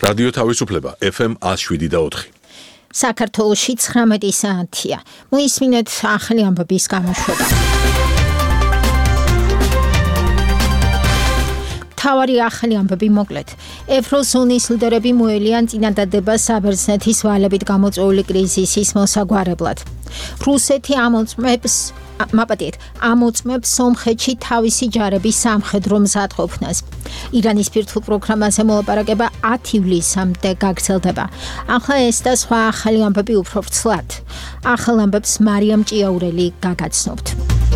რადიო თავისუფლება FM 107.4. საქართველოში 19 საათია. მოისმინეთ ახალი ამბების გამოშვება. თავარი ახალი ამბები მოკლედ. ევროზონის ლიდერები მოელიან წინადადებას საბერძნეთის ვალებით გამოწვეული კრიზისის მოსაგვარებლად. რუსეთი ამოწმებს სომხეთში თავისი ჯარების სამხედრო მზადყოფნას. ირანის ბირთვულ პროგრამაზე მოლაპარაკება 10 ივლისამდე გაგრძელდება. ახლა ეს და სხვა ახალი ამბები უფრო ვრცლად. ახალ ამბებს მარიამ ჭიაურელი გაგაცნობთ.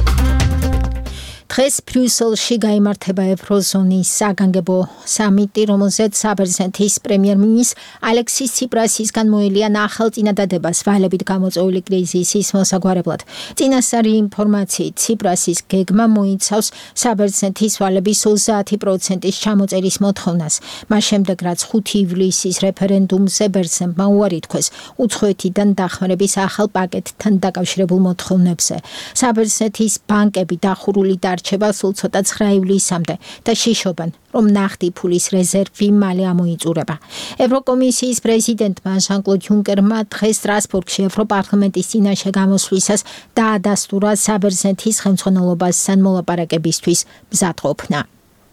დღეს ბრიუსელში გაიმართება ევროზონის საგანგებო სამიტი, რომელზეც საბერძნეთის პრემიერ-მინისტრ ალექსის ციპრასისგან მოელიან ახალ წინადადებას ვალებით გამოწვეული კრიზისის მოსაგვარებლად. წინასწარი ინფორმაციით, ციპრასის გეგმა მოიცავს საბერძნეთის ვალების 30%-ის ჩამოწერის მოთხოვნას. მას შემდეგ, რაც 5 ივლისის რეფერენდუმზე ბერძნებმა უარი თქვეს უცხოეთიდან დახმარების ახალ პაკეტთან დაკავშირებულ მოთხოვნებზე. საბერძნეთის ბანკები დახურული რჩება სულ ცოტა 9 ივლისამდე და შიშობენ, რომ ნახტი ფულის რეზერვი მალე ამოიწურება. ევროკომისიის პრეზიდენტმა ჟან-კლოდ იუნკერმა დღეს სტრასბურგში ევროპარლამენტის წინაშე გამოსვლისას დაადასტურა საბერძნეთის ხელმძღვანელობასთან მოლაპარაკებისთვის მზადყოფნა.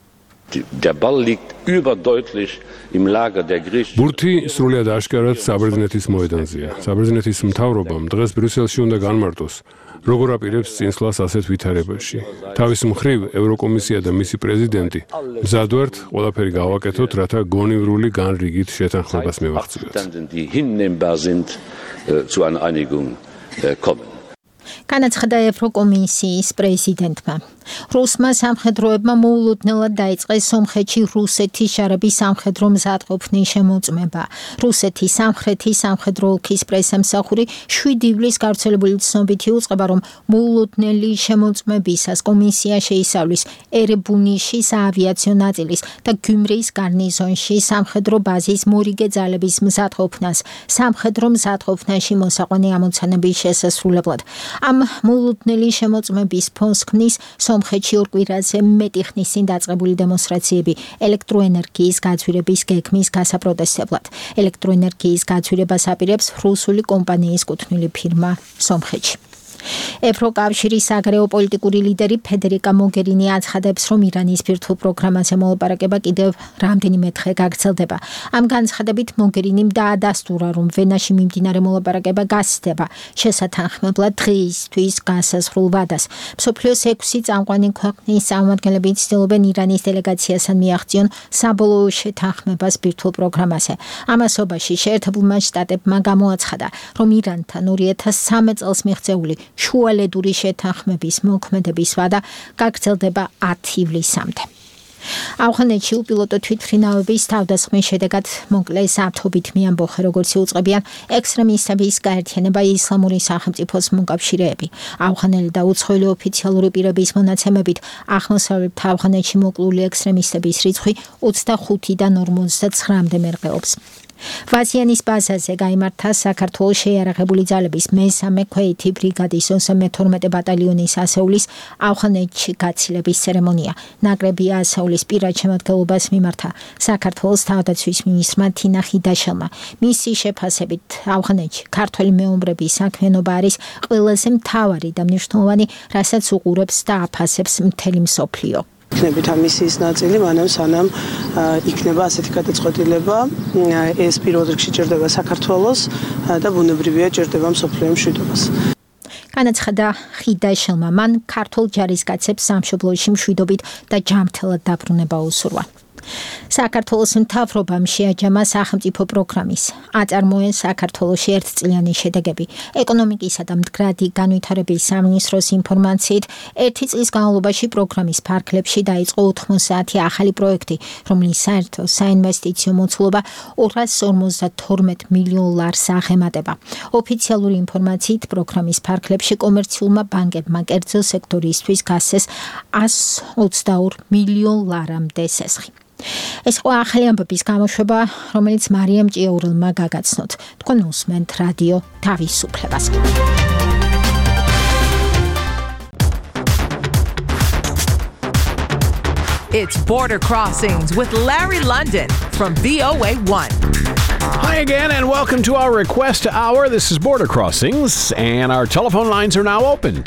ბურთი სრულიად აშკარად საბერძნეთის მოედანზეა. საბერძნეთის მთავრობამ დღეს ბრიუსელში უნდა განმარტოს, როგორ აპირებს წინსვლას ასეთ ვითარებაში. თავის მხრივ ევროკომისია და მისი პრეზიდენტი მზად ვართ ყველაფერი გავაკეთოთ, რათა გონივრული განრიგით შეთანხმებას მივაღწიოთ. განაცხადა ევროკომისიის პრეზიდენტმა. რუსმა სამხედროებმა მოულოდნელად დაიწყეს სომხეთში რუსეთის ჯარების სამხედრო მზადყოფნის შემოწმება. რუსეთის სამხრეთის სამხედრო ოლქის პრესამსახური 7 ივლისს გავრცელებული ცნობითი უწყება, რომ მოულოდნელი შემოწმებისას კომისია შეისწავლის ერებუნიში საავიაციო ნაწილის და გიუმრის გარნიზონში სამხედრო ბაზის მორიგე ძალების მზადყოფნას, სამხედრო მზადყოფნაში მოსაყვანი ამოცანების შესასრულებლად. ამ მოულოდნელი შემოწმების ფონს ქმნის სომხეთში 2 კვირაზე მეტი ხნის წინ დაწყებული დემონსტრაციები ელექტროენერგიის გაძვირების გეგმის გასაპროტესტებლად. ელექტროენერგიის გაძვირებას აპირებს რუსული კომპანიის კუთვნილი ფირმა სომხეთში. ევროკავშირის საგარეო პოლიტიკური ლიდერი ფედერიკა მოგერინი აცხადებს, რომ ირანის ბირთვულ პროგრამაზე მოლაპარაკება კიდევ რამდენიმე დღე გაგრძელდება. ამ განცხადებით მოგერინიმ დაადასტურა, რომ ვენაში მიმდინარე მოლაპარაკება გასცდება შესათანხმებლად დღეისთვის გასაზღვრულ ვადას. მსოფლიოს 6 წამყვანი ქვეყნის წარმომადგენლები ცდილობენ ირანის დელეგაციასთან მიაღწიონ საბოლოო შეთანხმებას ბირთვულ პროგრამაზე. ამასობაში შეერთებულმა შტატებმა გამოაცხადა, რომ ირანთან 2013 წელს მიღწეული შუალედური შეთანხმების მოქმედების ვადა გაგრძელდება 10 ივლისამდე. ავღანეთში უპილოტო თვითმფრინავების თავდასხმის შედეგად მოკლეს ათობით მიამბოხე, როგორც იუწყებიან ექსტრემისტების გაერთიანება ისლამური სახელმწიფოს მოკავშირეები. ავღანელი და უცხოელი ოფიციალური პირების მონაცემებით აღმოსავლეთ ავღანეთში მოკლული ექსტრემისტების რიცხვი 25-დან 59-მდე მერყეობს. ვაზიანის ბაზაზე გაიმართა საქართველოს შეიარაღებული ძალების მესამე ქვეითი ბრიგადის 32 ბატალიონის ასეულის ავღანეთში გაცილების ცერემონია. ნაკრები ასეულის პირად შემადგენლობას მიმართა საქართველოს თავდაცვის მინისტრმა თინა ხიდაშელმა. მისი შეფასებით ავღანეთში ქართველი მეომრების საქმიანობა არის ყველაზე მთავარი და მნიშვნელოვანი, რასაც უყურებს და აფასებს მთელი მსოფლიო. იქნებით ამ მისიის ნაწილი, მანამ სანამ იქნება ასეთი გადაწყვეტილება, ეს პირველ რიგში ჭირდება საქართველოს და ბუნებრივია ჭირდება მსოფლიო მშვიდობას. განაცხადა ხიდაშელმა, მან ქართულ ჯარისკაცებს სამშობლოში მშვიდობით და ჯანმრთელად დაბრუნება უსურვა. საქართველოს მთავრობამ შეაჯამა სახელმწიფო პროგრამის აწარმოენ საქართველოში ერთწლიანი შედეგები. ეკონომიკისა და მდგრადი განვითარების სამინისტროს ინფორმაციით 1 წლის განმავლობაში პროგრამის ფარგლებში დაიწყო 90 ახალი პროექტი, რომლის საერთო საინვესტიციო მოცულობა 252 მილიონ ლარს აღემატება. ოფიციალური ინფორმაციით პროგრამის ფარგლებში კომერციულმა ბანკებმა კერძო სექტორისთვის გასცეს 122 მილიონ ლარამდე სესხი. ეს ყო ახალი ამბების გამოშვება, რომელიც მარიამ ჭიაურელმა გაგაცნოთ. თქვენ უსმენთ რადიო თავისუფლებას. It's Border Crossings with Larry London from VOA1. Hi again, and welcome to our Request Hour. This is Border Crossings, and our telephone lines are now open,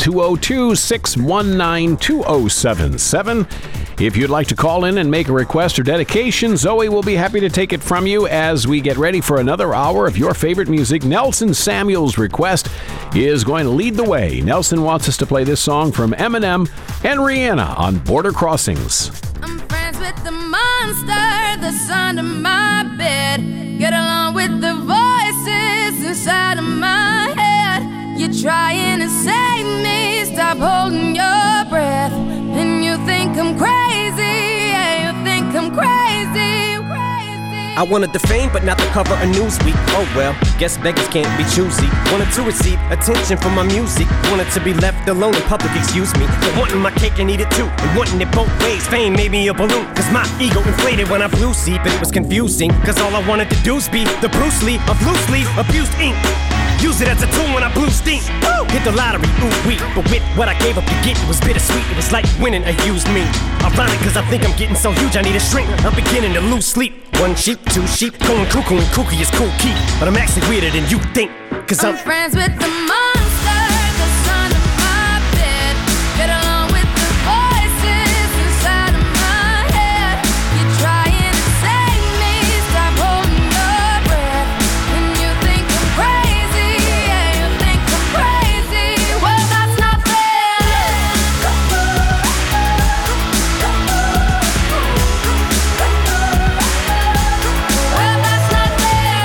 202-619-2077. If you'd like to call in and make a request or dedication, Zoe will be happy to take it from you as we get ready for another hour of your favorite music. Nelson Samuel's request is going to lead the way. Nelson wants us to play this song from Eminem and Rihanna on Border Crossings. I'm friends with the monster that's under my bed. Get along with the voices inside of my head. You're trying to save me, stop holding your breath. And you think I'm crazy, yeah, you think I'm crazy. I wanted the fame, but not the cover of Newsweek. Oh well, guess beggars can't be choosy. Wanted to receive attention from my music. Wanted to be left alone in public, excuse me. But wanting my cake and eat it too, and wanting it both ways. Fame made me a balloon, cause my ego inflated when I blew see. But it was confusing, cause all I wanted to do was be the Bruce Lee of loosely abused ink. Use it as a tool when I blew steam. Woo! Hit the lottery, ooh wee. But with what I gave up to get, it was bittersweet. It was like winning a used me. Ironic, cause I think I'm getting so huge I need a shrink. I'm beginning to lose sleep. One sheep, two sheep, going cuckoo and kooky is cool key. But I'm actually weirder than you think, cause I'm friends with the monster that's under my bed. Get along with the voices inside of my head. You're trying to save me, stop holding your breath. And you think I'm crazy, yeah, you think I'm crazy. Well, that's not fair. Well, that's not fair.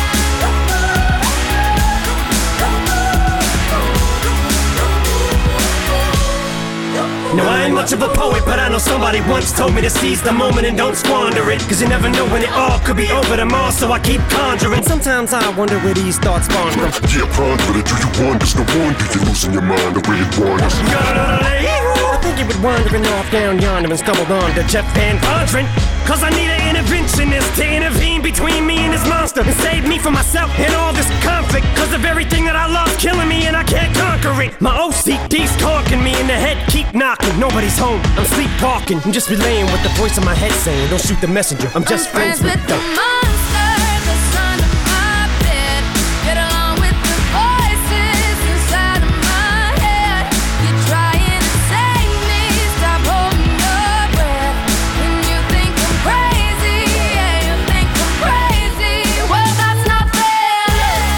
No, I ain't much of a poet, but I know somebody once told me to seize the moment and don't squander it. Cause you never know when it all could be over tomorrow, so I keep conjuring. Sometimes I wonder where these thoughts spawn from. Yeah, ponder it, do you wonder? No wonder you're losing your mind the way it wanders. I think you were wandering off down yonder and stumbled on to Jeff Van Vondren. Cause I need an interventionist to intervene between me and this monster and save me from myself and all this conflict. Cause of everything that I love killing me and I can't conquer it. My OCD's conking me in the head, keep knocking. Nobody's home, I'm sleepwalking. I'm just relaying what the voice in my head saying. Don't shoot the messenger, I'm just friends with the monster that's under my bed. Get along with the voices inside of my head. You're trying to save me, stop holding your breath. And you think I'm crazy, yeah, you think I'm crazy. Well, that's not fair.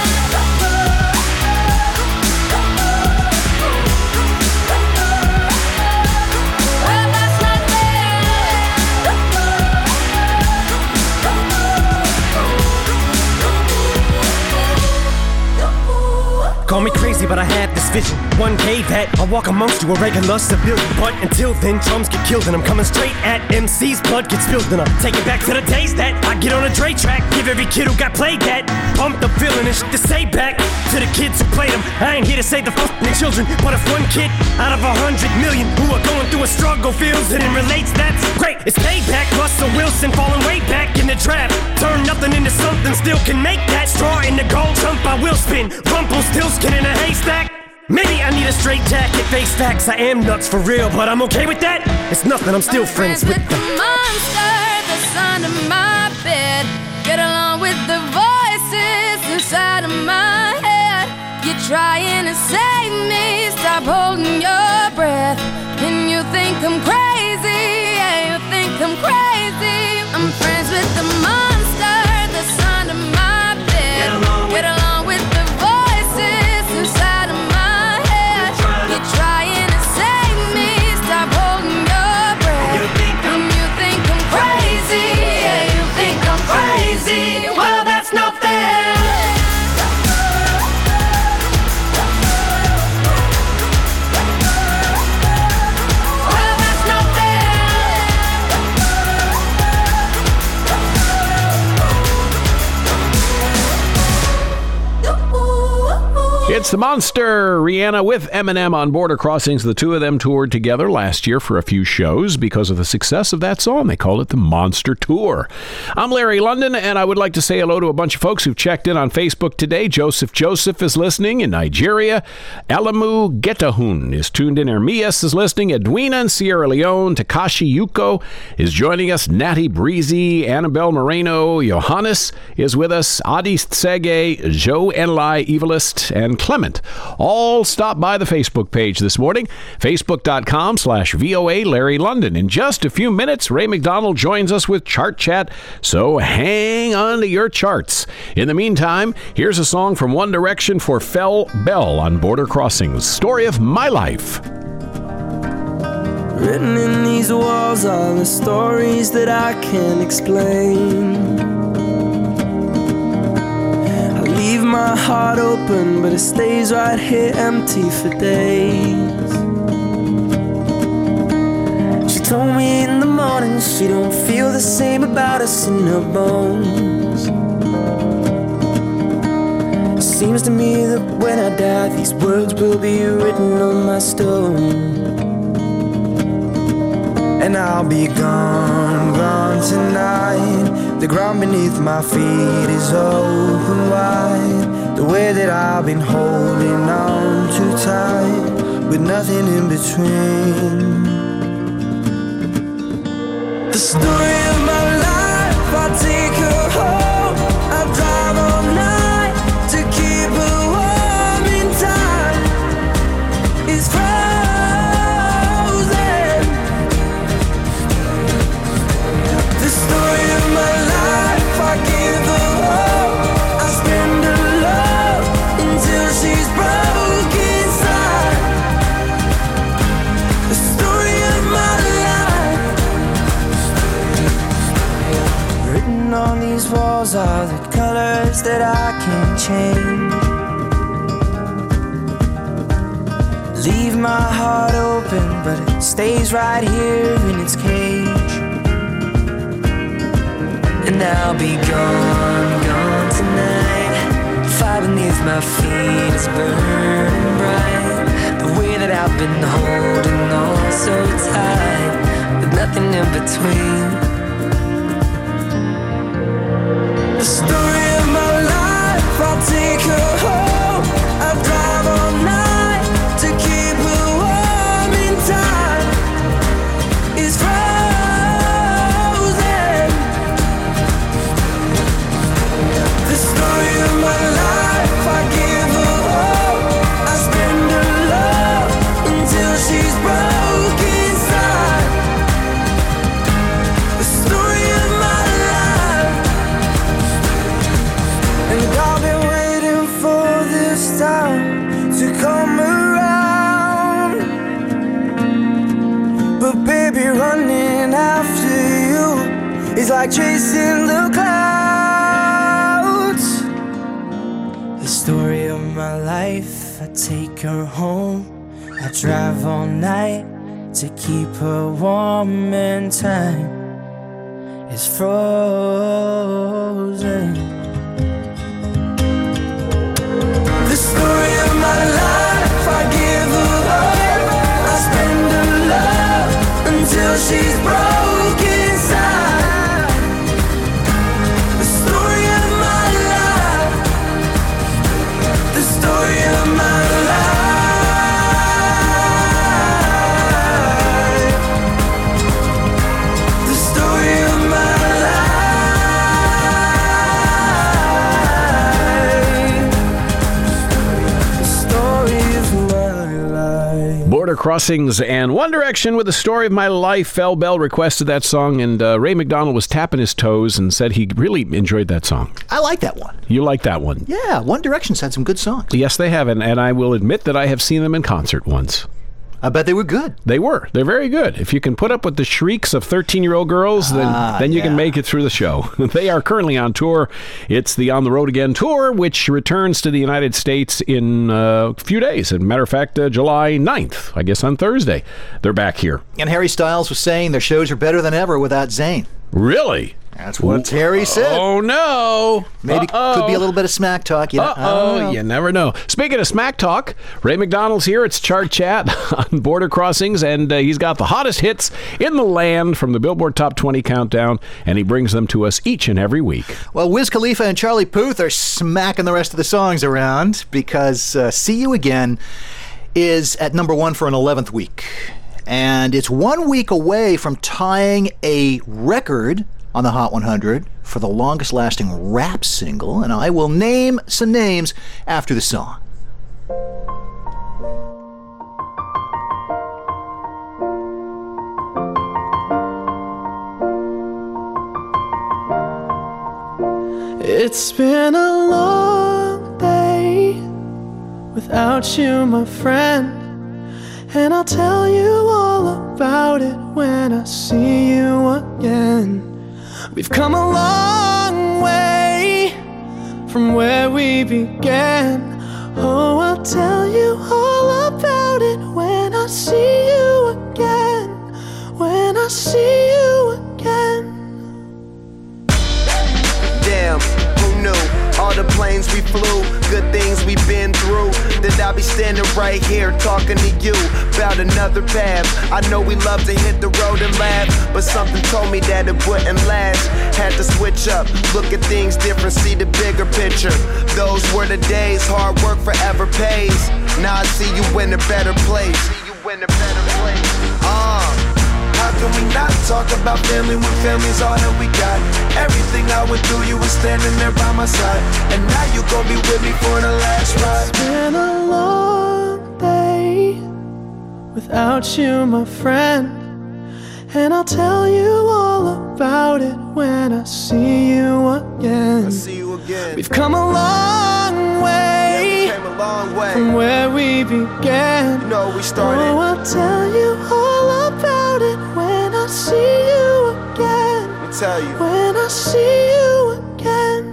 Well, that's not Call me crazy, but I had this vision. One day that I'll walk amongst you, a regular civilian. But until then, drums get killed and I'm coming straight at MC's blood gets spilled and I'm taking back to the days that I get on a Dre track. Give every kid who got played that pumped up feeling and shit to say back to the kids who played them. I ain't here to save the fucking children, but if one kid out of 100 million who are going through a struggle feels it and relates, that's great. It's payback. Russell Wilson falling way back in the draft. Turn nothing into something, still can make that. Straw in the gold jump, I will spin. Rumpelstiltskin in a haystack. Maybe I need a straight jacket, face facts. I am nuts for real, but I'm okay with that. It's nothing, I'm still friends with the monster that's under my bed. Get along with the voices inside of my head. You're trying to save me, stop holding your breath. And you think I'm crazy, yeah, you think I'm crazy. I'm friends with the monster that's under my bed. Get along with the voices inside of my head. You're trying to save me, stop holding your breath. And you think I'm crazy, yeah, you think I'm crazy. Well, that's not fair. It's the Monster, Rihanna with Eminem on Border Crossings. The two of them toured together last year for a few shows. Because of the success of that song, they called it the Monster Tour. I'm Larry London, and I would like to say hello to a bunch of folks who've checked in on Facebook today. Joseph is listening in Nigeria. Alamu Getahun is tuned in. Ermias is listening. Edwina in Sierra Leone. Takashi Yuko is joining us. Natty Breezy, Annabelle Moreno, Johannes is with us. Adi Tsege, Joe Enlai, Evilist, and Clement all stop by the Facebook page this morning, facebook.com/VOA Larry London. In just a few minutes, Ray McDonald joins us with Chart Chat, so hang on to your charts. In the meantime, here's a song from One Direction for Fel Bell on Border Crossings, Story of My Life. Written in these walls are the stories that I can't explain. Leave my heart open, but it stays right here empty for days. She told me in the morning she don't feel the same about us in her bones. It seems to me that when I die, these words will be written on my stone. And I'll be gone, gone tonight. The ground beneath my feet is open wide. The way that I've been holding on too tight, with nothing in between. The story of my life, I take her home. I drive all night to keep her warm in time. It's frozen. The story of my life, I give her hope. I spend her love until she's broke inside. The story of my life. Written on these walls are the colors that I can't change. Leave my heart open, but it stays right here in its cage. And I'll be gone, gone tonight. Fire beneath my feet is burning bright. The way that I've been holding on so tight, with nothing in between. The story of my life, I'll take her home. I drive all night to keep her warm in time. It's frozen. The story of my life, I give her hope. I spend her love until she's broke inside. The story of my life. And I've been waiting for this time to come around. But baby, running after you is like chasing the clouds. The story of my life, I take her home. I drive all night to keep her warm and time is frozen. The story of my life, I give her hope. I spend her love until she's broke inside. The story of my life. The story of my life. The story of my life. The story of my life. Border Crossings and One Direction with the Story of My Life. Fel Bell requested that song, and Ray McDonald was tapping his toes and said he really enjoyed that song. I like that one. You like that one? Yeah, One Direction's had some good songs. Yes, they have, and I will admit that I have seen them in concert once. I bet they were good. They were. They're very good. If you can put up with the shrieks of 13-year-old girls, then you can make it through the show. They are currently on tour. It's the On the Road Again tour, which returns to the United States in a few days. As a matter of fact, July 9th, I guess on Thursday, they're back here. And Harry Styles was saying their shows are better than ever without Zayn. Really? That's what Terry said. Oh, no. Maybe could be a little bit of smack talk. You know? You never know. Speaking of smack talk, Ray McDonald's here. It's Chart Chat on Border Crossings, and he's got the hottest hits in the land from the Billboard Top 20 Countdown, and he brings them to us each and every week. Well, Wiz Khalifa and Charlie Puth are smacking the rest of the songs around because See You Again is at number 1 for an 11th week. And it's 1 week away from tying a record on the Hot 100 for the longest lasting rap single, and I will name some names after the song. It's been a long day without you, my friend, and I'll tell you all about it when I see you again. We've come a long way from where we began. Oh, I'll tell you all about it when I see you again. When I see you again. Damn, who knew? All the planes we flew, good things we've been through. That I'll be standing right here talking to you about another path. I know we love to hit the road and laugh, but something told me that it wouldn't last. Had to switch up, look at things different, see the bigger picture. Those were the days, hard work forever pays. Now I see you in a better place. How can we not talk about family when family's all that we got? Everything I went through, you were standing there by my side, and now you gon' be with me for the last ride. It's been a long day without you, my friend, and I'll tell you all about it when I see you again. We've come a long way, from where we began. You know we started. Oh, I'll tell you all about it when I see you again. Let me tell you. When I see you again.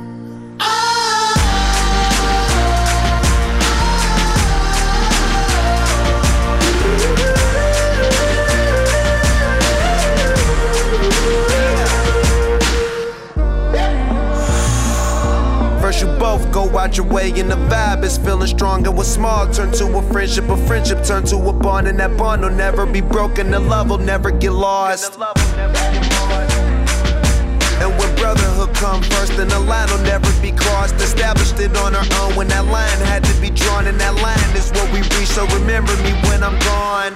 First you both go out your way and the vibe is feeling strong, and what's small turn to a friendship turn to a bond, and that bond will never be broken, the love will never get lost. And when brotherhood come first, then the line will never be crossed. Established it on our own when that line had to be drawn, and that line is what we reach, so remember me when I'm gone.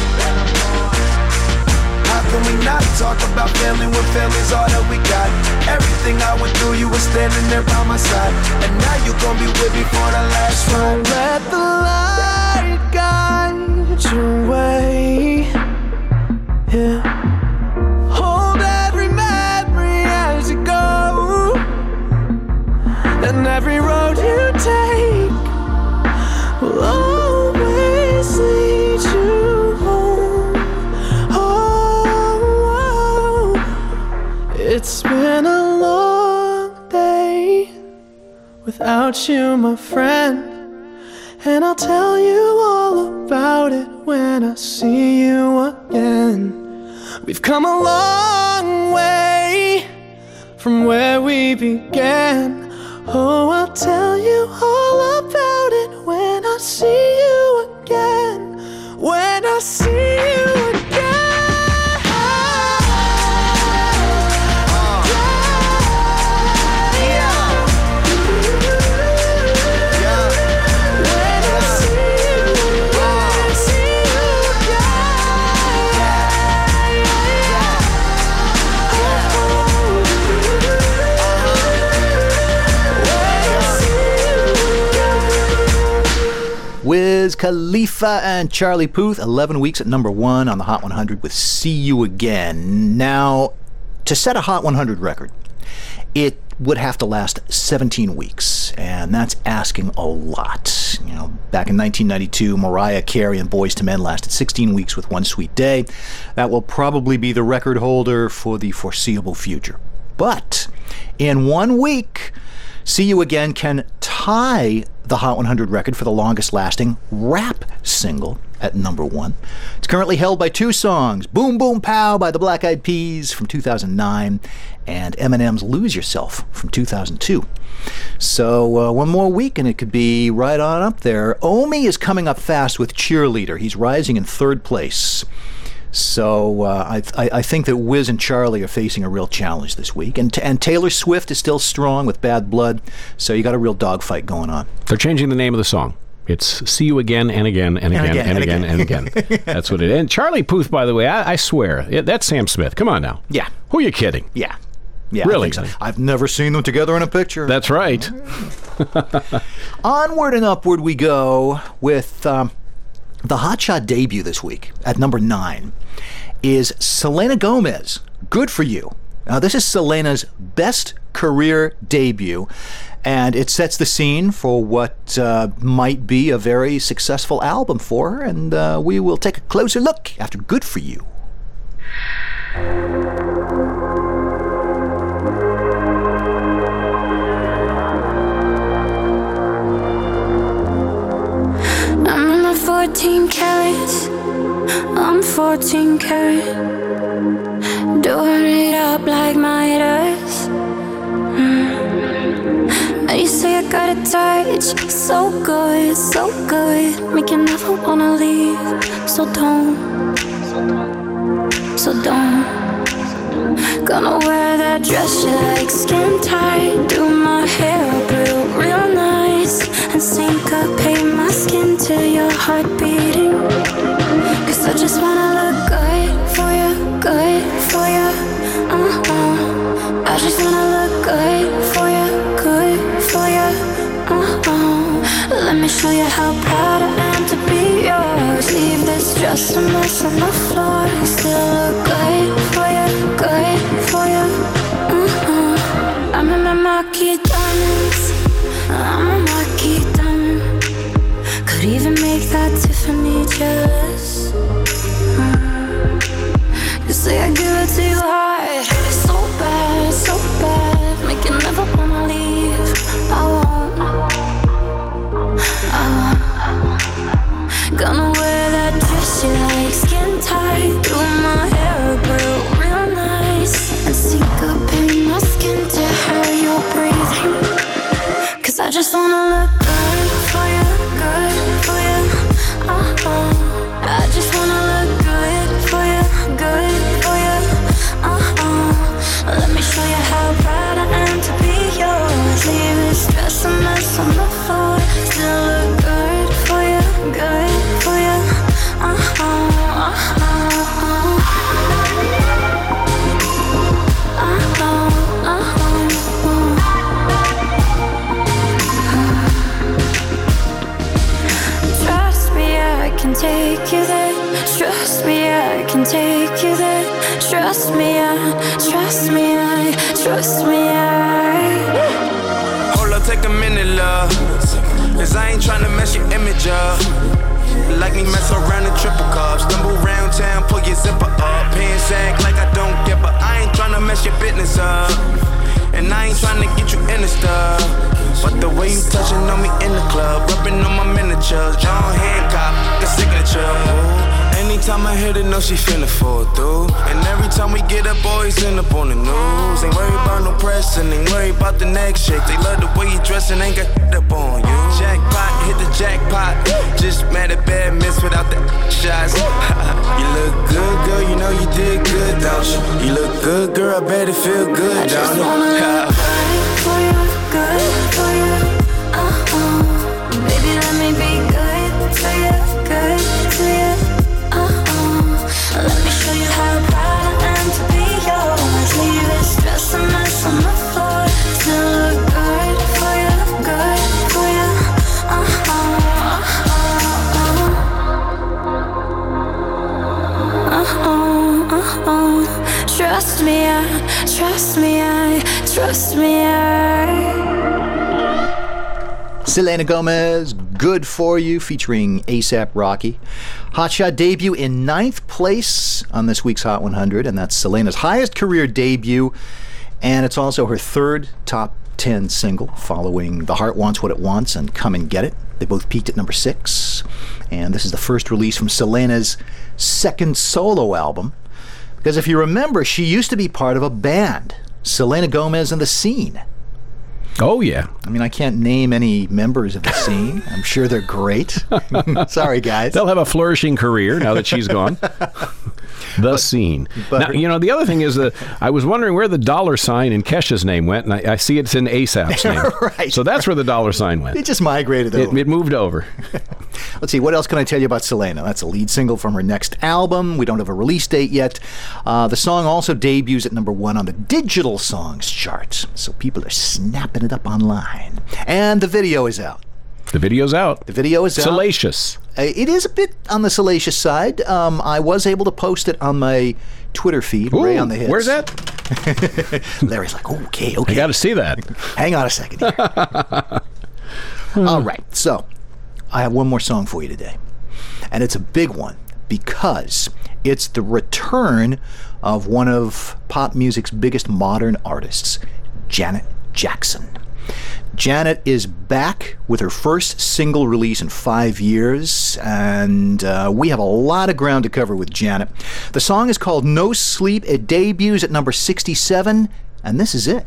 How can we not talk about family when family's all that we got? Everything I went through, you were standing there by my side, and now you gon' be with me for the last ride. So let the light guide your way. Yeah. Hold every memory as you go, and every road you take will always lead you home. It's been a long day without you, my friend, and I'll tell you all about it when I see you again. We've come a long way from where we began. Oh, I'll tell you all about it when I see you again. When I see you again. Wiz Khalifa and Charlie Puth, 11 weeks at number 1 on the Hot 100 with See You Again. Now, to set a Hot 100 record, it would have to last 17 weeks, and that's asking a lot. You know, back in 1992, Mariah Carey and Boyz II Men lasted 16 weeks with One Sweet Day. That will probably be the record holder for the foreseeable future. But in 1 week, See You Again can tie the Hot 100 record for the longest lasting rap single. at number 1. It's currently held by 2 songs, Boom Boom Pow by the Black Eyed Peas from 2009 and Eminem's Lose Yourself from 2002. So one more week and it could be right on up there. Omi is coming up fast with Cheerleader. He's rising in 3rd place. So I think that Wiz and Charlie are facing a real challenge this week. And Taylor Swift is still strong with Bad Blood. So you got a real dogfight going on. They're changing the name of the song. It's See You Again and Again and Again and Again and Again. That's what it is. And Charlie Puth, by the way, I swear, that's Sam Smith. Come on now. Yeah. Who are you kidding? Yeah, really? I think so. I've never seen them together in a picture. That's right. Onward and upward we go with the Hotshot debut this week at number 9 is Selena Gomez, Good For You. Now, this is Selena's best career debut, and it sets the scene for what might be a very successful album for her, and we will take a closer look after Good For You. I'm in my 14 carats. I'm 14 karat. Doing it up like Midas. And you say I got a touch, so good, make you never wanna leave. So don't. Gonna wear that dress you like, skin tight. Do my hair up real nice, and syncopate my skin to your heart beating. Cause I just wanna look good for you. I just wanna look good for you. Let me show you how proud I am to be yours. Leave this dress a mess on the floor. Still look good for you. I'm in my marquee diamonds. I'm a marquee diamond. Could even make that Tiffany jealous. You say I give it to you hard, so bad, make you never wanna leave. I won't. Gonna wear that dress you like, skin tight. Do my hair up real nice, and syncopate my skin to how you're breathing. Cause I just wanna look good for you. I just wanna look good for you. Let me show you how proud I am to be yours. Leave this dress a mess on the floor. Still look good for you. Trust me, I can take you there. Trust me, I can take you there. Trust me, I. Hold up, take a minute, love. Cause I ain't tryna mess your image up. Like me mess around in triple cups. Stumble round town, pull your zipper up. Pants act like I don't give up. I ain't tryna mess your business up. And I ain't tryna get you in the stuff. But the way you touching on me in the club, rubbing on my miniatures, John Hancock, the signature. Anytime I hit it, know she finna fall through. And every time we get up, boys end up on the news. Ain't worried about no press and ain't worried about the next shake. They love the way you dress and ain't got up on you. Jackpot, hit the jackpot. Just mad at bad miss without the shots. You look good, girl, you know you did good, don't you? You look good, girl, I bet it feel good, don't you? Good for you. Baby, let me be good to you. Let me show you how proud I am to be yours. Leave this dress a mess on the floor. Still look good for you. Trust me, I. Selena Gomez, Good For You, featuring A$AP Rocky. Hotshot debut in 9th place on this week's Hot 100, and that's Selena's highest career debut, and it's also her 3rd top 10 single, following The Heart Wants What It Wants and Come and Get It. They both peaked at number 6. And this is the first release from Selena's second solo album. Because if you remember, she used to be part of a band, Selena Gomez and the Scene. Oh, yeah. I mean, I can't name any members of the Scene. I'm sure they're great. Sorry, guys. They'll have a flourishing career now that she's gone. The Scene. Now, you know, the other thing is that I was wondering where the $ in Kesha's name went, and I see it's in ASAP's name. Right. So that's where the $ went. It just migrated over. It moved over. Let's see, what else can I tell you about Selena? That's a lead single from her next album. We don't have a release date yet. The song also debuts at number 1 on the digital songs chart, so people are snapping it up online. And the video is out. The video's out. The video is out. Salacious. It is a bit on the salacious side. I was able to post it on my Twitter feed, Ray on the Hits. Where's that? Larry's like, okay. I got to see that. Hang on a second here. All right, so I have one more song for you today. And it's a big one because it's the return of one of pop music's biggest modern artists, Janet Jackson. Janet is back with her first single release in 5 years, and we have a lot of ground to cover with Janet. The song is called No Sleep. It debuts at number 67, and this is it.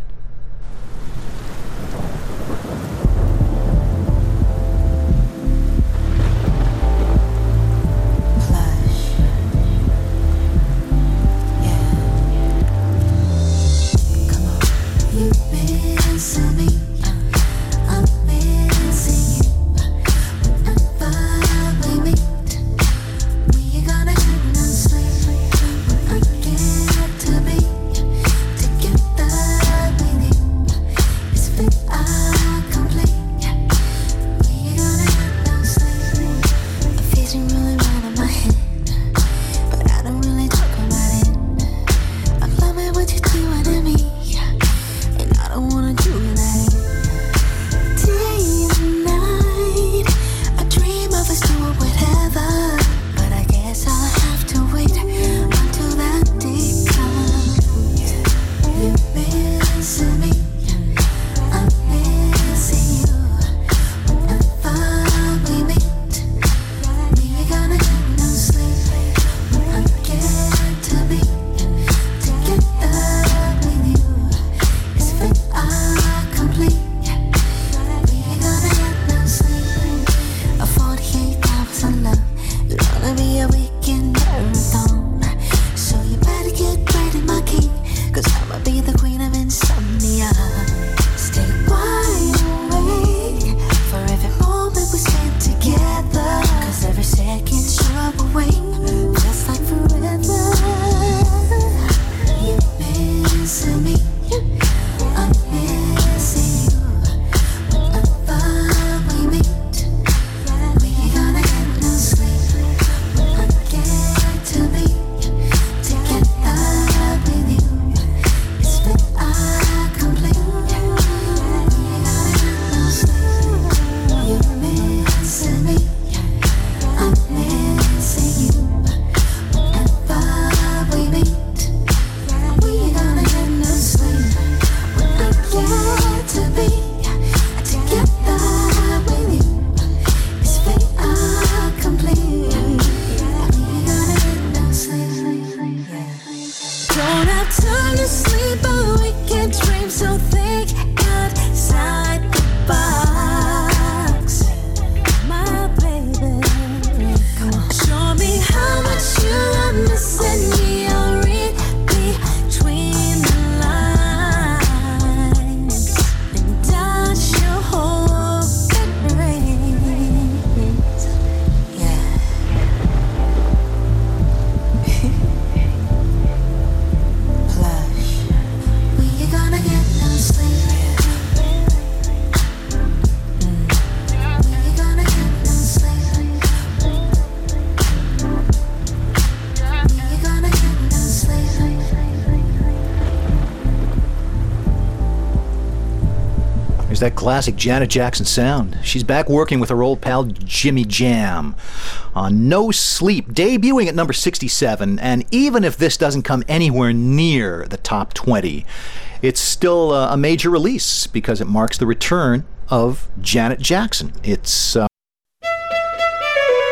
That classic Janet Jackson sound. She's back working with her old pal Jimmy Jam on No Sleep, debuting at number 67. And even if this doesn't come anywhere near the top 20, it's still a major release because it marks the return of Janet Jackson. It's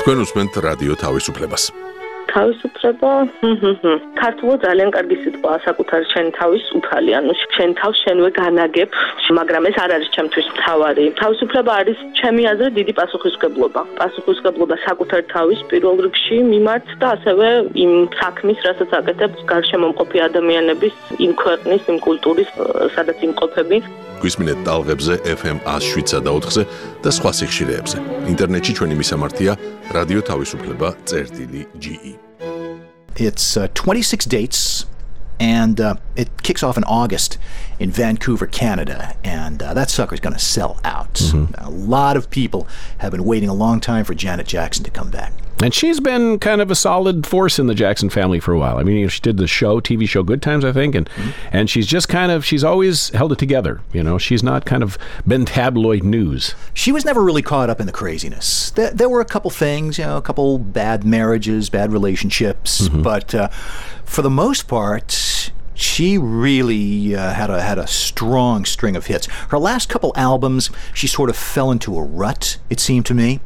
თქვენ უსმენთ რადიო თავისუფლებას. თავისუფლება ქართულად ძალიან კარგი სიტყვაა საკუთარ შენ თავის უფალი, ანუ შენ თავს შენვე განაგებ, მაგრამ ეს არ არის ჩემთვის მთავარი. თავისუფლება არის ჩემი აზრით დიდი პასუხისმგებლობა. პასუხისმგებლობა საკუთარ თავის პირველ რიგში მიმართ და ასევე იმ საქმის, რასაც აკეთებს გარშემო მყოფი ადამიანების, იმ ქვეყნის, იმ კულტურის, სადაც იმყოფები. გვისმინეთ ტალღებზე FM 107.4-ზე და სხვა სიხშირეებზე. ინტერნეტში ჩვენი მისამართია რადიო თავისუფლება.ge. It's 26 dates, and it kicks off in August in Vancouver, Canada, and that sucker's going to sell out. A lot of people have been waiting a long time for Janet Jackson to come back. And she's been kind of a solid force in the Jackson family for a while. I mean, she did the show, TV show Good Times, I think, and she's just she's always held it together. You know, she's not kind of been tabloid news. She was never really caught up in the craziness. There were a couple things, a couple bad marriages, bad relationships, but for the most part, she really had a strong string of hits. Her last couple albums, she sort of fell into a rut, it seemed to me.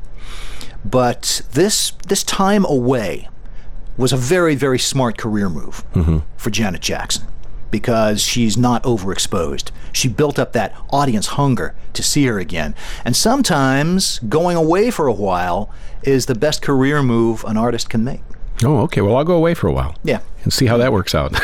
But this time away was a very, very smart career move for Janet Jackson because she's not overexposed. She built up that audience hunger to see her again. And sometimes going away for a while is the best career move an artist can make. Oh, okay. Well, I'll go away for a while. Yeah. And see how that works out.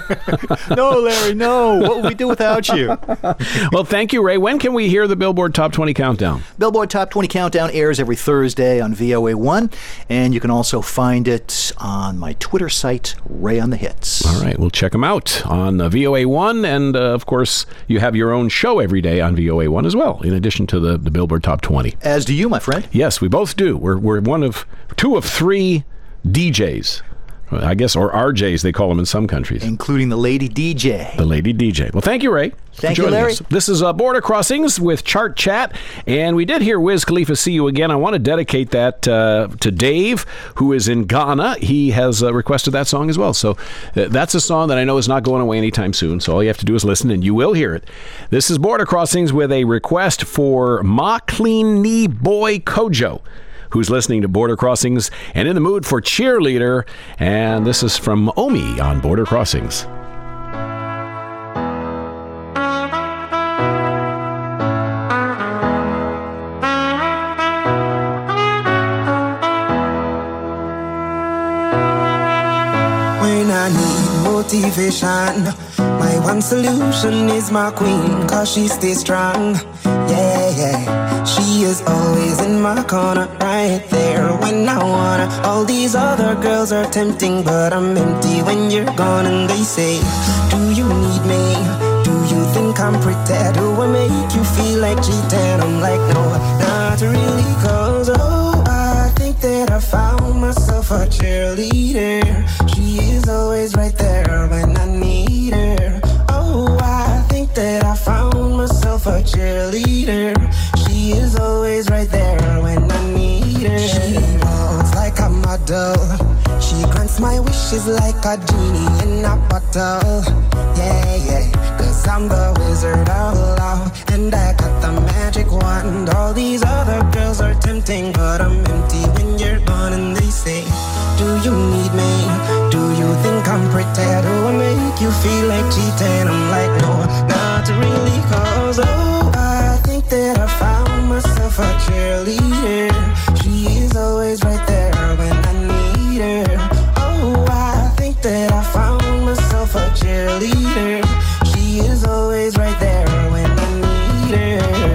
No, Larry, no. What would we do without you? Well, thank you, Ray. When can we hear the Billboard Top 20 Countdown? Billboard Top 20 Countdown airs every Thursday on VOA1, and you can also find it on my Twitter site, Ray on the Hits. All right, we'll check them out on VOA1, and of course, you have your own show every day on VOA1 as well, in addition to the Billboard Top 20. As do you, my friend. Yes, we both do. We're two of three DJs, I guess, or RJs they call them in some countries. Including the Lady DJ. The Lady DJ. Well, thank you, Ray. Thank you, Larry. Us. This is Border Crossings with Chart Chat, and we did hear Wiz Khalifa See You Again. I want to dedicate that to Dave, who is in Ghana. He has requested that song as well. So that's a song that I know is not going away anytime soon, so all you have to do is listen, and you will hear it. This is Border Crossings with a request for Ma Clean Knee Boy Kojo, who's listening to Border Crossings and in the mood for Cheerleader. And this is from Omi on Border Crossings. When I need motivation, my one solution is my queen, cause she stays strong. Yeah. She is always in my corner, right there when I wanna. All these other girls are tempting, but I'm empty when you're gone. And they say, do you need me? Do you think I'm pretty? Do I make you feel like cheating? I'm like, no, not really, cause I think that I found myself a cheerleader. She is always right there when I need her. I think that I found myself a cheerleader. She is always right there when I need her. She walks like a model. She grants my wishes like a genie in a bottle. Yeah. Cause I'm the wizard of love, and I got the magic wand. All these other girls are tempting, but I'm empty when you're gone. And they say, do you need me? Do you think I'm pretty? Do I make you feel like cheating? I'm like, no, not really, cause I think that I found myself a cheerleader. She is always right there when I need her. I think that I found myself a cheerleader. She is always right there when I need her.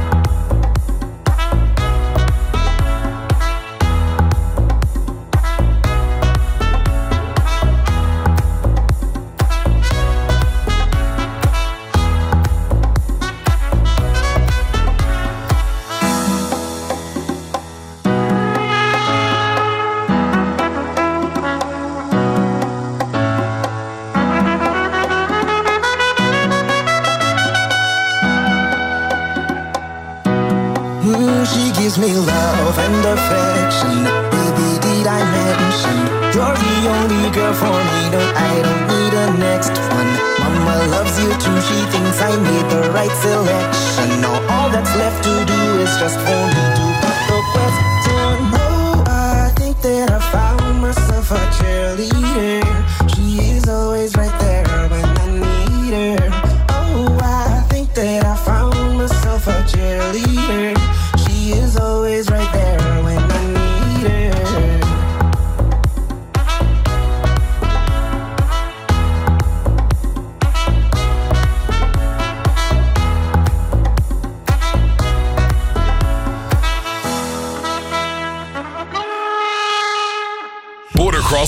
She gives me love and affection. Baby, did I mention you're the only girl for me? No, I don't need a next one. Mama loves you too. She thinks I made the right selection. Now all that's left to do is just for me to put the question. Oh, I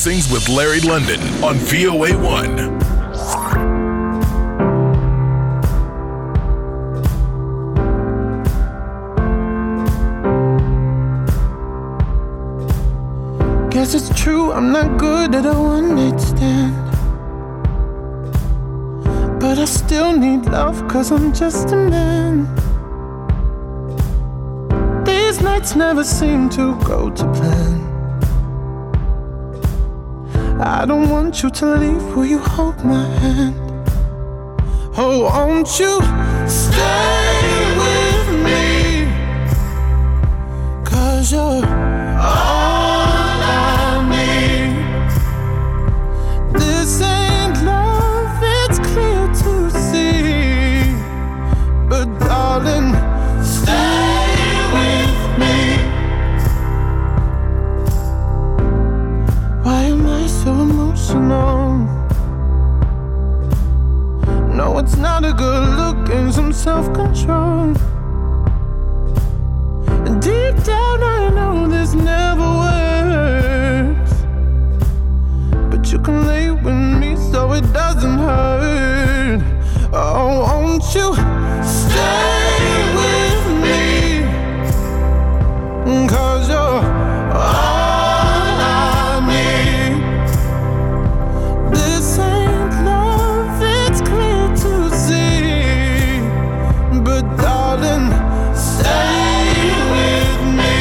Crossings with Larry London on VOA1. Guess it's true, I'm not good at a one-night stand, but I still need love, cause I'm just a man. These nights never seem to go to plan. I don't want you to leave, will you hold my hand? Oh, won't you stay with me? Cause you're all I need. This ain't love, it's clear to see. But darling, stay with me. Why am I so emotional? No, it's not a good look and some self-control. And deep down I know this never works, but you can lay with me so it doesn't hurt. Oh, won't you stay with me? Cause you're all I need. This ain't love, it's clear to see. But darling, stay with me.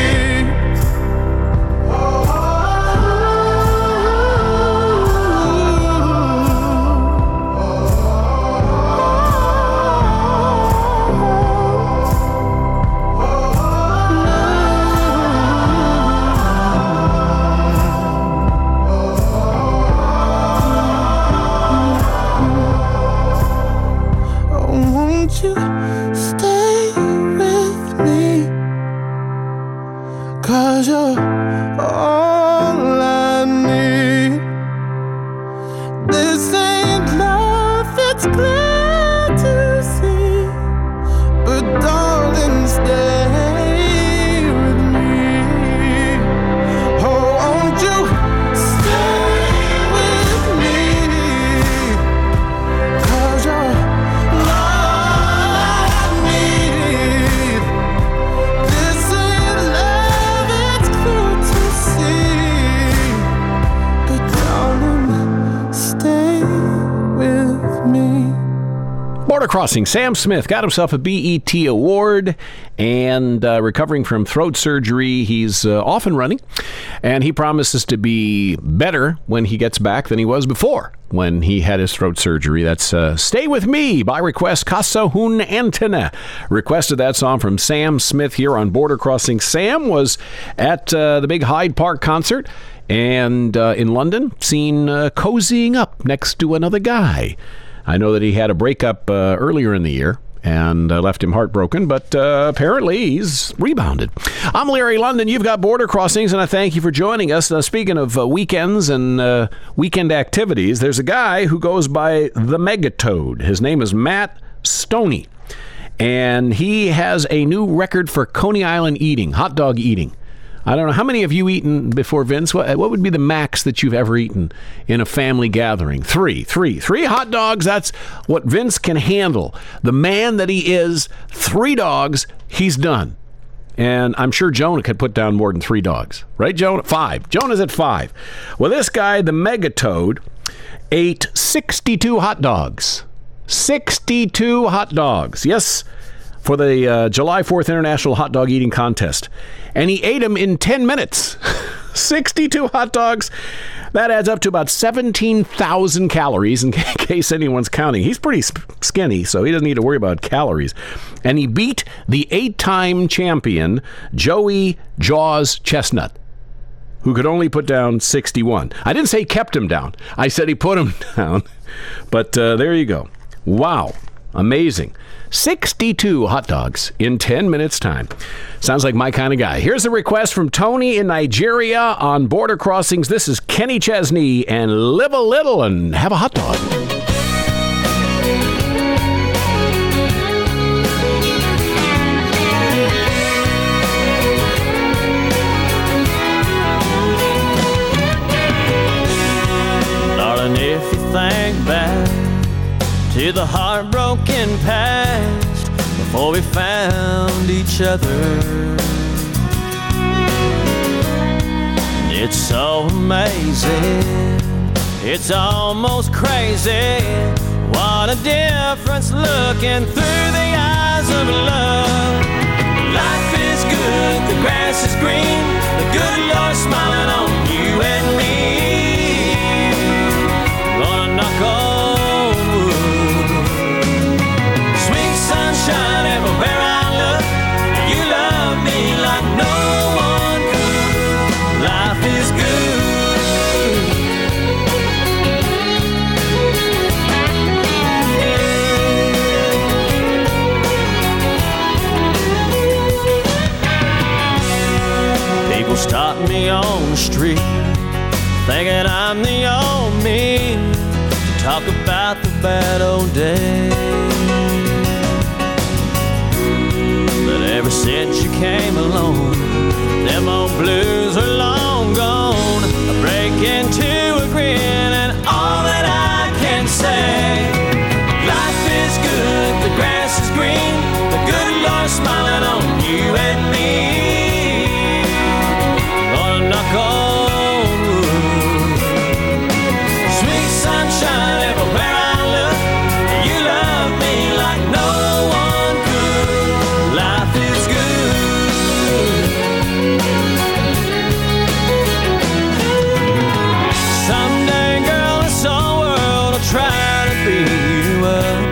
Oh, won't you stay with me? Cause you're all I need. This ain't love, it's clear to see. But darling, stay with me. Oh, won't you stay with me? Cause you're all I need. This ain't love, it's clear to see. But darling, stay with me. Border Crossing, Sam Smith got himself a BET award and recovering from throat surgery. He's off and running, and he promises to be better when he gets back than he was before when he had his throat surgery. That's Stay With Me by request. Casa Hun Antena requested that song from Sam Smith here on Border Crossing. Sam was at the big Hyde Park concert and in London, seen cozying up next to another guy. I know that he had a breakup earlier in the year and left him heartbroken, but apparently he's rebounded. I'm Larry London. You've got Border Crossings, and I thank you for joining us. Now, speaking of weekends and weekend activities, there's a guy who goes by the Megatoad. His name is Matt Stoney, and he has a new record for Coney Island eating, hot dog eating. I don't know. How many have you eaten before, Vince? What would be the max that you've ever eaten in a family gathering? Three hot dogs. That's what Vince can handle. The man that he is, 3 dogs, he's done. And I'm sure Jonah could put down more than 3 dogs. Right, Jonah? 5. Jonah's at 5. Well, this guy, the Megatoad, ate 62 hot dogs. 62 hot dogs. Yes, for the July 4th International Hot Dog Eating Contest. And he ate them in 10 minutes. 62 hot dogs. That adds up to about 17,000 calories, in case anyone's counting. He's pretty skinny, so he doesn't need to worry about calories. And he beat the 8-time champion, Joey Jaws Chestnut, who could only put down 61. I didn't say kept him down. I said he put him down. But there you go. Wow. Amazing. 62 hot dogs in 10 minutes time. Sounds like my kind of guy. Here's a request from Tony in Nigeria on Border Crossings. This is Kenny Chesney and Live a Little and Have a Hot Dog. think back to the heartbroken past before we found each other. It's so amazing, it's almost crazy. What a difference looking through the eyes of love. Life is good, the grass is green, the good Lord smiling on you and me. Gonna knock on wood. Sweet sunshine everywhere I look. You love me like no one could. Life is good. People stop me on the street, thinking I'm the old me, talk about the bad old days. But ever since you came along, them old blues are long gone. I break into a grin and all that I can say, life is good, the grass is green, the good Lord smiling on you and me. Gonna knock on wood. Sweet sunshine everywhere I look. You love me like no one could. Life is good. Someday, girl, this whole world will try to beat you up.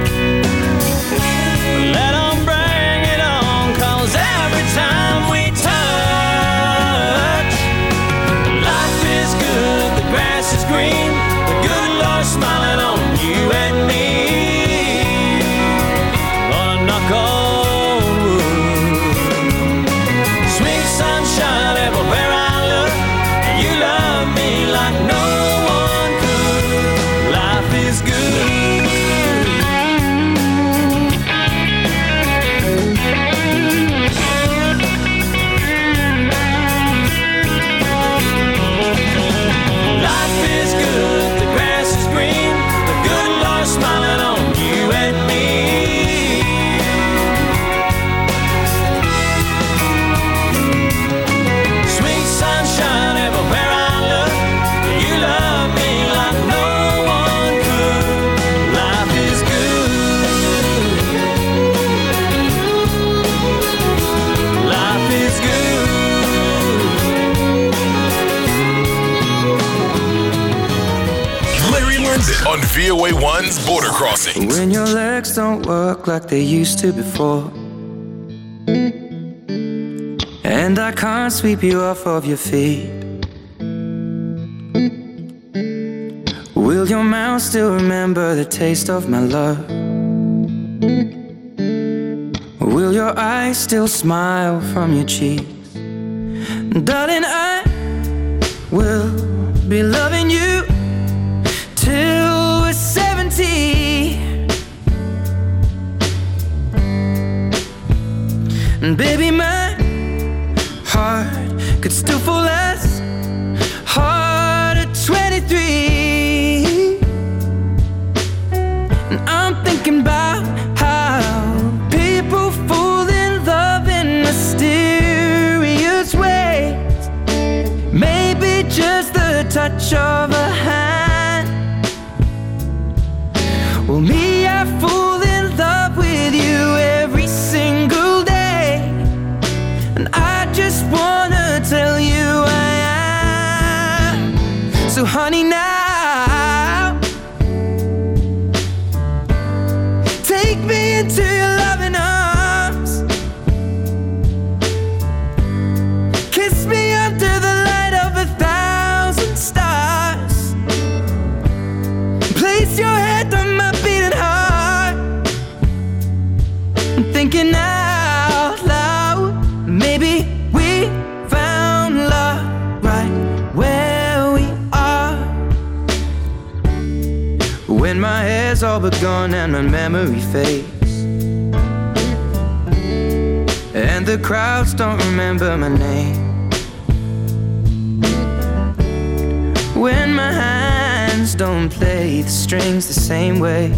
Let them bring it on, 'cause every time we touch, life is good, the grass is green, the good Lord smiling on you and me. Gonna knock on wood. Sweet sunshine everywhere I look. You love me like no one could. Life is good. Life is good, the grass is green, the good Lord smiling on you and me. Sweet sunshine everywhere I look. You love me like no one could. Life is good. Life is good. Larry London on VOA1's Border Crossings. When your legs don't work like they used to before, and I can't sweep you off of your feet, will your mouth still remember the taste of my love? Will your eyes still smile from your cheeks? Darling, I will be loving you till we're 70. And baby, my heart could still fall as hard at 23. And I'm thinking about how people fall in love in mysterious ways. Maybe just the touch of a hand. Well, me, I fall in love with you every single day, and I just wanna tell you I am. So honey, now take me into your loving arms, kiss me under the light of 1,000 stars, place your head on my beating heart. I'm thinking out loud, maybe we found love right where we are. When my hair's all but gone and my memory fades, and the crowds don't remember my name, when my hands don't play the strings the same way.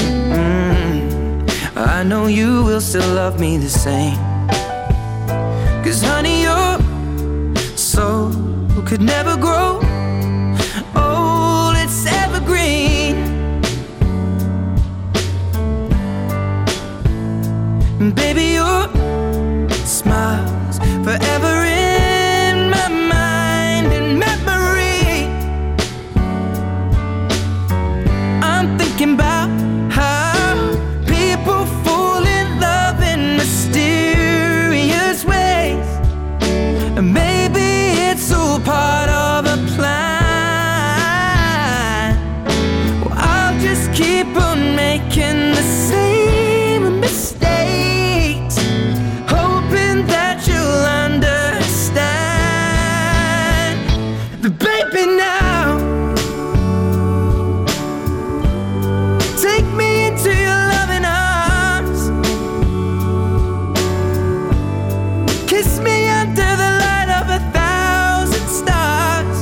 I know you will still love me the same. 'Cause honey, your soul could never grow old, it's evergreen. And baby, your smile's forever in my mind and memory. I'm thinking about how people fall in love in mysterious ways. And maybe it's all part of a plan. Well, I'll just keep on making the same mistakes, hoping that you'll understand. But baby, now take me into your loving arms. Kiss me under the light of 1,000 stars.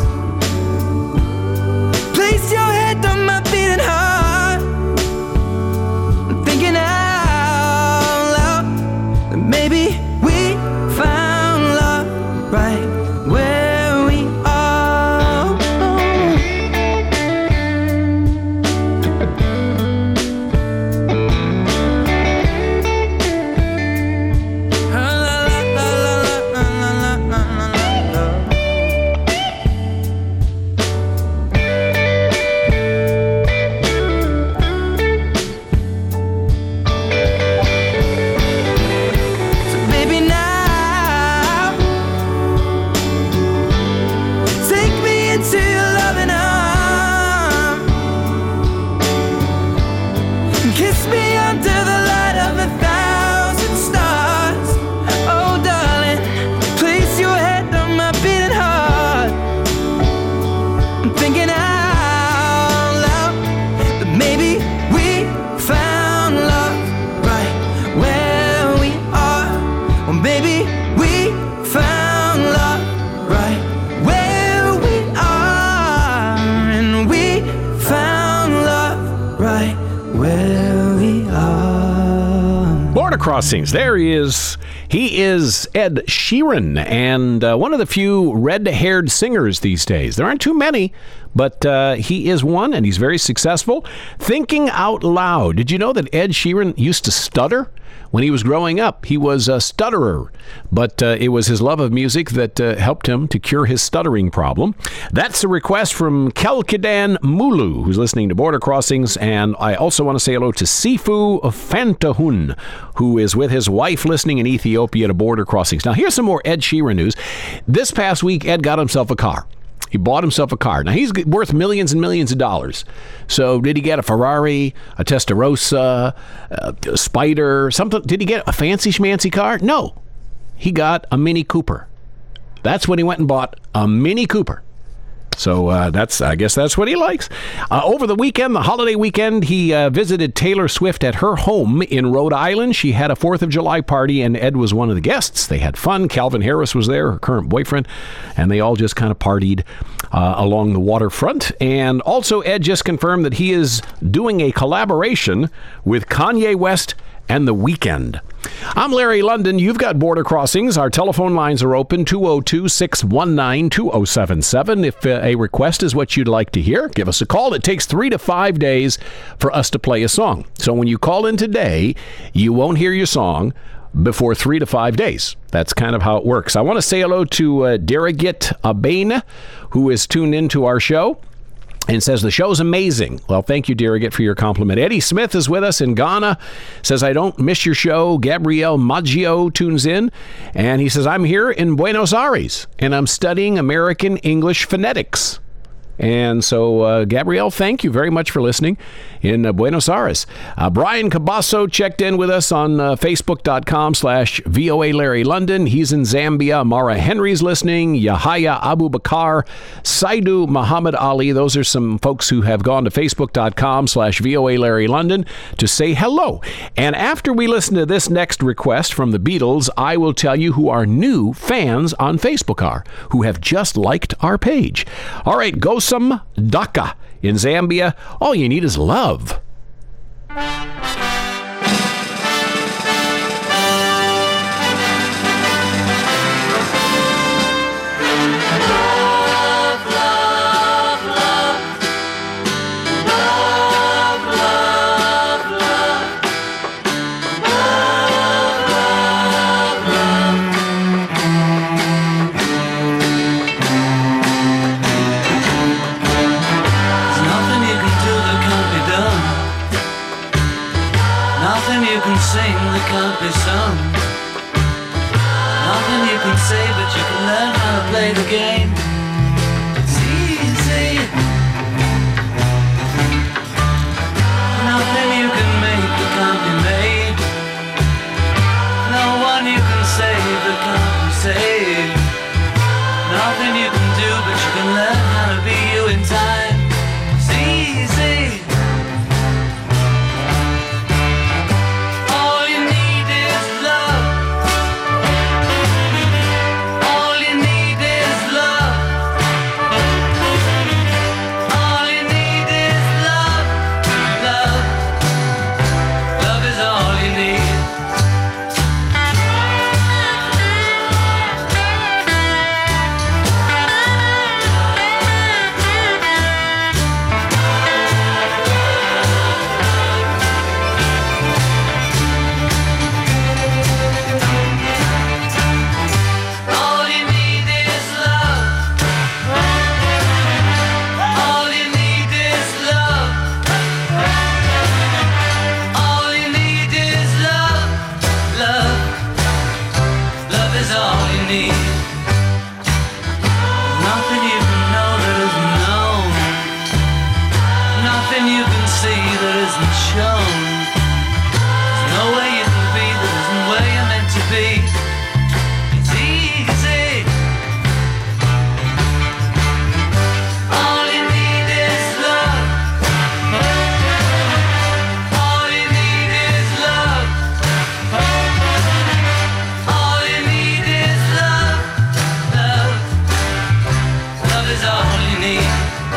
Place your head on my beating heart. I'm thinking out loud that maybe we found love right where we are. So baby, now take me into your loving arms. Kiss me under the light of 1,000 stars. Oh darling, place your head on my beating heart. I'm thinking out loud that maybe we found love right where we are. Well, maybe we found love right where we are. And we found love right where we are. Border Crossings. There he is. He is Ed Sheeran, and one of the few red-haired singers these days. There aren't too many, but he is one, and he's very successful. Thinking Out Loud. Did you know that Ed Sheeran used to stutter? When he was growing up, he was a stutterer, but it was his love of music that helped him to cure his stuttering problem. That's a request from Kelkidan Mulu, who's listening to Border Crossings, and I also want to say hello to Sifu Fantahun, who is with his wife listening in Ethiopia to Border Crossings. Now, here's some more Ed Sheeran news. This past week, Ed got himself a car. He bought himself a car. Now, he's worth millions and millions of dollars. So did he get a Ferrari, a Testarossa, a Spider, something? Did he get a fancy schmancy car? No. He got a Mini Cooper. That's when he went and bought a Mini Cooper. So I guess that's what he likes. Over the weekend, the holiday weekend, he visited Taylor Swift at her home in Rhode Island. She had a 4th of July party, and Ed was one of the guests. They had fun. Calvin Harris was there, her current boyfriend, and they all just kind of partied along the waterfront. And also, Ed just confirmed that he is doing a collaboration with Kanye West and The Weeknd. I'm Larry London. You've got Border Crossings. Our telephone lines are open, 202-619-2077. If a request is what you'd like to hear, give us a call. It takes 3 to 5 days for us to play a song. So when you call in today, you won't hear your song before 3 to 5 days. That's kind of how it works. I want to say hello to Derigit Abena, who is tuned into our show and says the show's amazing. Well, thank you, Derigit, for your compliment. Eddie Smith is with us in Ghana, says, I don't miss your show. Gabriel Maggio tunes in, and he says, I'm here in Buenos Aires, and I'm studying American English phonetics. And so, Gabrielle, thank you very much for listening in Buenos Aires. Brian Cabasso checked in with us on Facebook.com/VOA Larry London. He's in Zambia. Mara Henry's listening. Yahya Abu Bakar, Saidu Muhammad Ali. Those are some folks who have gone to Facebook.com/VOA Larry London to say hello. And after we listen to this next request from the Beatles, I will tell you who our new fans on Facebook are, who have just liked our page. All right, go Kusum Daka in Zambia. All you need is love. Play the game. It's easy. Nothing you can make that can't be made. No one you can save that can't be saved. Nothing you can do, but you can learn how to be you in time. It's easy. All you need is love. All you need is love. All you need is love. Love. Love is all you need. All you need is love. All you need is love. All you need is love. Love. Love is all you need. Nothing you can know that isn't known. Nothing you can see that isn't shown. There's no way you can be that isn't where you're meant to be. It's easy. All you need is love. All you need is love. All you need is love. Love. Love is all you need.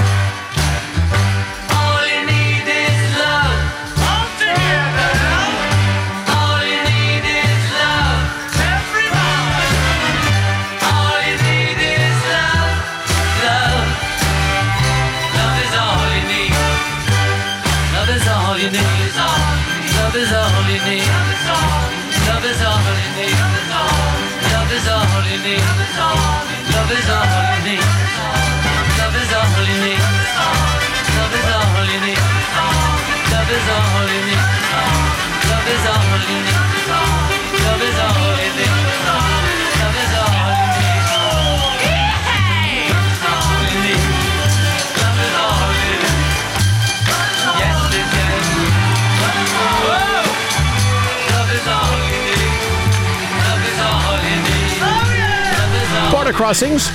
All you need is love. All together. All you need is love. Everybody. All you need is love. Love. Love is all you need. Love is all you need. Love is all you need. Love is all you need. Love is all you need. Love is all you need. Love is all you need. Love is all you need. Love is all you need. Love is all you need. Love is all you need. Love is all you need. Border Crossings.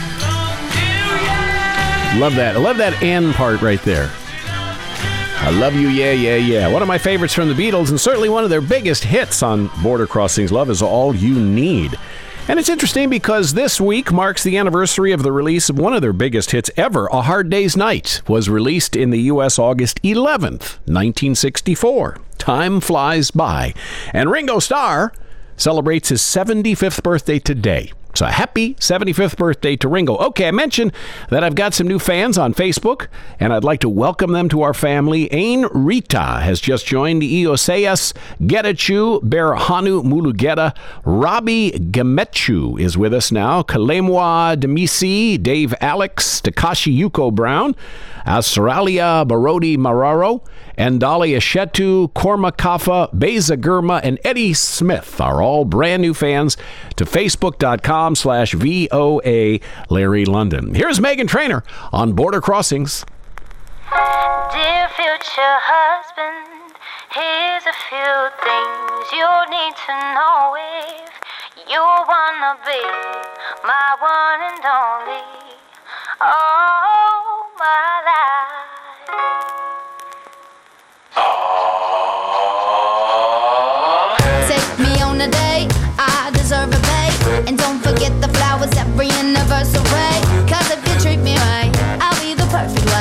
Love that. I love that end part right there. I love you, yeah, yeah, yeah. One of my favorites from the Beatles, and certainly one of their biggest hits on Border Crossings. Love is all you need. And it's interesting because this week marks the anniversary of the release of one of their biggest hits ever. A Hard Day's Night was released in the U.S. August 11th, 1964. Time flies by. And Ringo Starr celebrates his 75th birthday today. So happy 75th birthday to Ringo. Okay, I mentioned that I've got some new fans on Facebook, and I'd like to welcome them to our family. Ain Rita has just joined. Ioseias Getachu Berhanu Mulugeta. Robbie Gamechu is with us now. Kalemwa Demisi, Dave Alex, Takashi Yuko Brown, Asralia Barodi Mararo, and Dali Ashetu, Korma Kafa, Beza Gurma, and Eddie Smith are all brand new fans to Facebook.com/VOA Larry London. Here's Megan Trainor on Border Crossings. Dear future husband, here's a few things you need to know if you wanna be my one and only. Oh, my life. Take me on a date, I deserve a pay. And don't forget the flowers every anniversary. Cause if you treat me right, I'll be the perfect wife.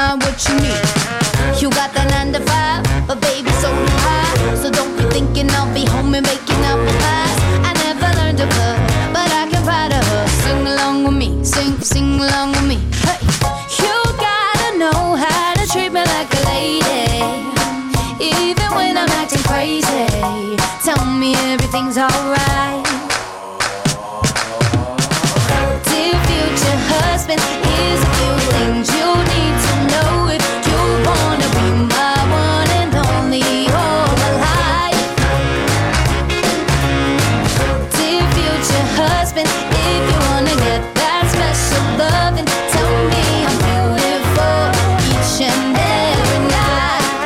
not what you need. You got the 9 to 5, but baby, so do I. So don't be thinking I'll be home and making apple pies. I never learned to cook, but I can ride a hook. Sing along with me, sing along with me. Hey, you gotta know how to treat me like a lady, even when I'm acting crazy. Tell me everything's alright. Dear future husband, here's a few things you need to know if you wanna be my one and only all my life. Dear future husband, if you wanna get that special loving, tell me I'm beautiful each and every night.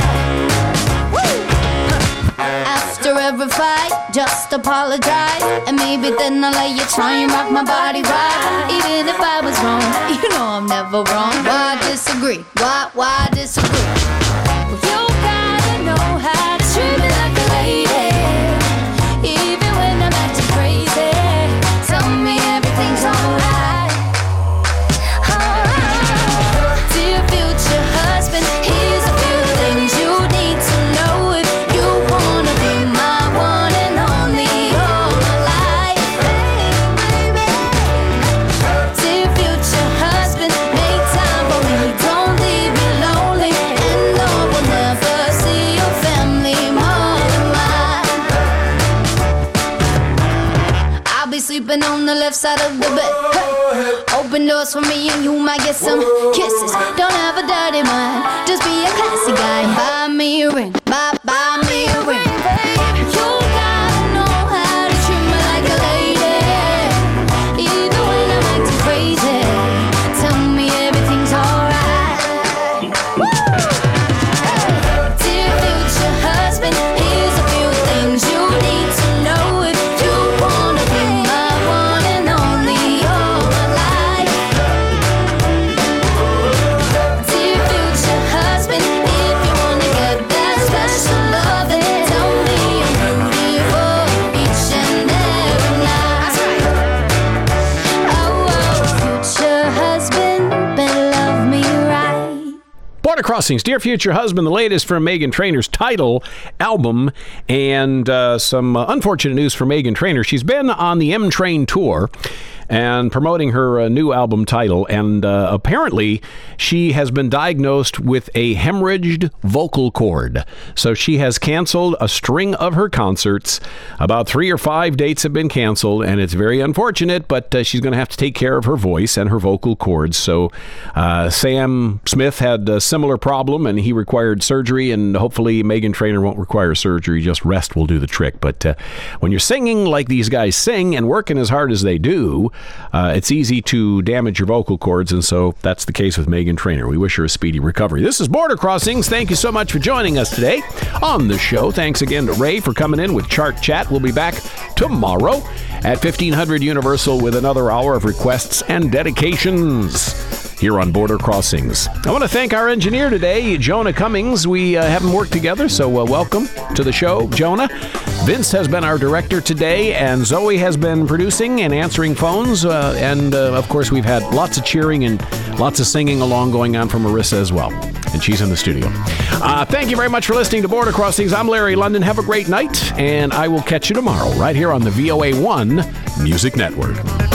After every fight, just apologize, and maybe then I'll let you try and rock my body right. Even if I was wrong, you know I'm never wrong. Why disagree? Why disagree? Well, you gotta know how to treat me like a lady, even when I'm acting crazy. Tell me everything's alright. Dear future husband, here's a few things you need to know if you wanna be my one and only all my life. Dear future husband, make time for me, don't leave me lonely, and Lord will never see your family more than mine. I'll be sleeping on the left side of the bed. Hey. Open doors for me and you might get some kisses. Don't have a dirty mind, just be a classy guy. Buy me a ring, buy me a ring. You gotta know how to treat me like a lady, even when I'm acting crazy. Tell me everything's alright. Dear future husband, here's a few things you need to know if you wanna be my one and only all my life. Dear future husband, if you wanna get that special loving, tell me I'm beautiful each and every night. Oh, future husband, better love me right. Border Crossings, Dear Future Husband, the latest from Meghan Trainor's Tidal album, and some unfortunate news for Meghan Trainor. She's been on the M Train tour and promoting her new album Tidal, and apparently she has been diagnosed with a hemorrhaged vocal cord. So she has canceled a string of her concerts. About 3 or 5 dates have been canceled, and it's very unfortunate, but she's going to have to take care of her voice and her vocal cords. So Sam Smith had a similar problem, and he required surgery, and hopefully Meghan Trainor won't require surgery. Just rest will do the trick. But when you're singing like these guys sing and working as hard as they do, it's easy to damage your vocal cords, and so that's the case with Meghan Trainor. We wish her a speedy recovery. This is Border Crossings. Thank you so much for joining us today on the show. Thanks again to Ray for coming in with Chart Chat. We'll be back tomorrow at 1500 Universal with another hour of requests and dedications here on Border Crossings. I want to thank our engineer today, Jonah Cummings. We haven't worked together, so welcome to the show, Jonah. Vince has been our director today, and Zoe has been producing and answering phones. And of course, we've had lots of cheering and lots of singing along going on from Marissa as well. And she's in the studio. Thank you very much for listening to Border Crossings. I'm Larry London. Have a great night, and I will catch you tomorrow right here on the VOA1 Music Network.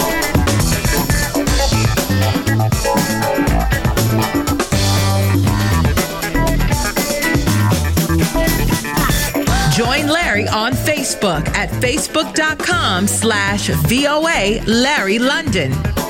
Join Larry on Facebook at facebook.com/VOA Larry London.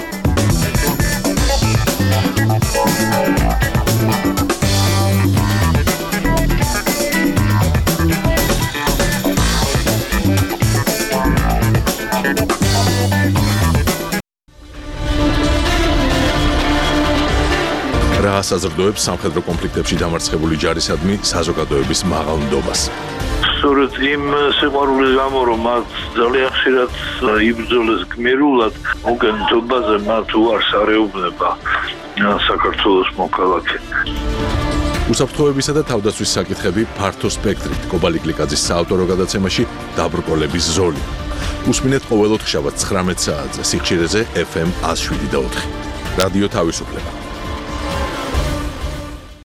რა საზრდოებს სამხედრო კონფლიქტებში დამარცხებული ჯარისადმი საზოგადოების მაღალ ნდობას. სწორედ იმ სიყვარულის გამო, რომ მათ ძალიან ხშირად იბრძოლეს გმირულად, მოგენთობაზე მათ უარს არეუბნება საქართველოს მოქალაქე. უსაფრთხოებისა და თავდაცვის საკითხები ფართო სპექტრით კობალი გლიკაძის საავტორო გადაცემაში დაბრკოლების ზოლი. უსმინეთ ყოველ ოთხშაბათს 19 საათზე სიხშირეზე FM 107.4. რადიო თავისუფლება.